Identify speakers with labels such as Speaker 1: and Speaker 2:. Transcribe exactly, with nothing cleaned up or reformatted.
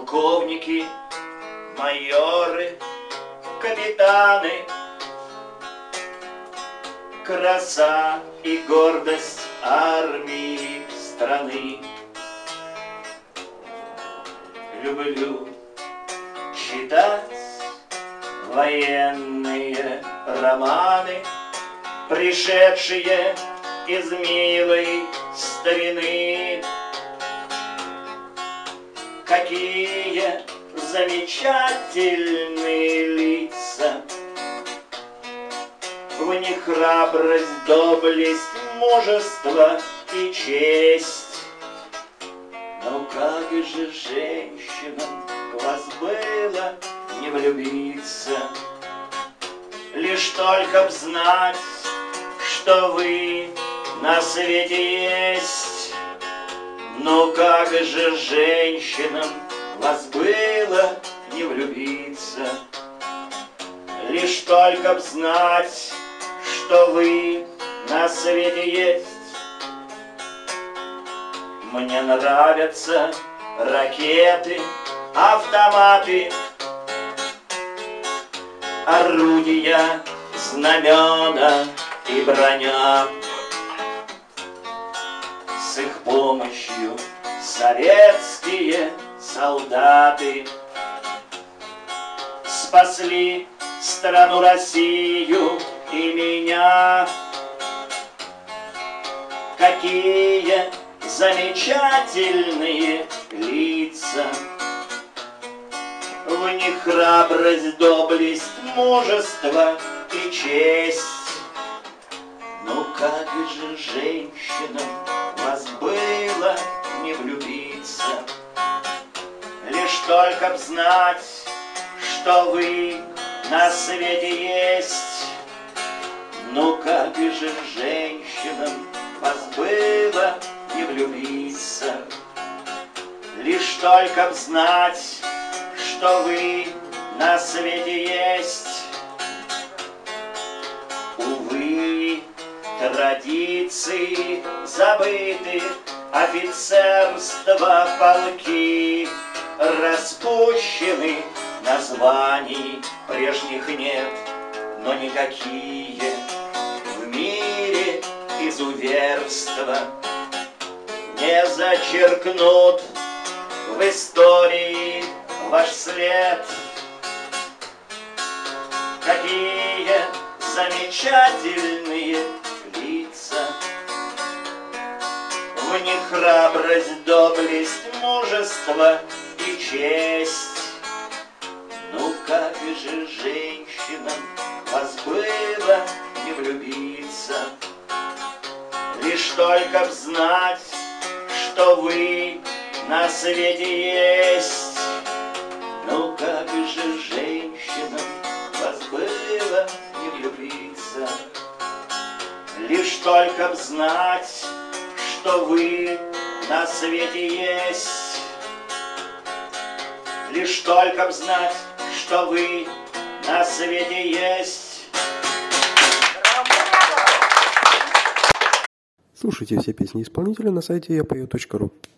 Speaker 1: полковники, майоры, капитаны, краса и гордость армии страны. Люблю читать военные романы, пришедшие из милой старины. Какие замечательные лица, в них храбрость, доблесть, мужество и честь. Но как же женщинам в вас было не влюбиться, лишь только б знать, что вы на свете есть. Ну как же женщинам в вас было не влюбиться, лишь только б знать, что вы на свете есть. Мне нравятся ракеты, автоматы, орудия, знамена и броня. С их помощью советские солдаты спасли страну Россию и меня. Какие замечательные лица, в них храбрость, доблесть, мужество и честь. Ну как же женщинам в вас было не влюбиться, лишь только б знать, что вы на свете есть. Ну как же женщинам в вас было не влюбиться, лишь только б знать, что вы на свете есть. Увы, традиции забыты, офицерство, полки распущены, названий прежних нет, но никакие в мире изуверства не зачеркнут в истории ваш след. Какие замечательные лица, в них храбрость, доблесть, мужество и честь. Ну как же женщинам в вас было не влюбиться, лишь только б знать, что вы на свете есть. Ну как же женщинам в вас было не влюбиться, лишь только б знать, что вы на свете есть. Лишь только б знать, что вы на свете есть.
Speaker 2: Слушайте все песни исполнителя на сайте я пою точка ру.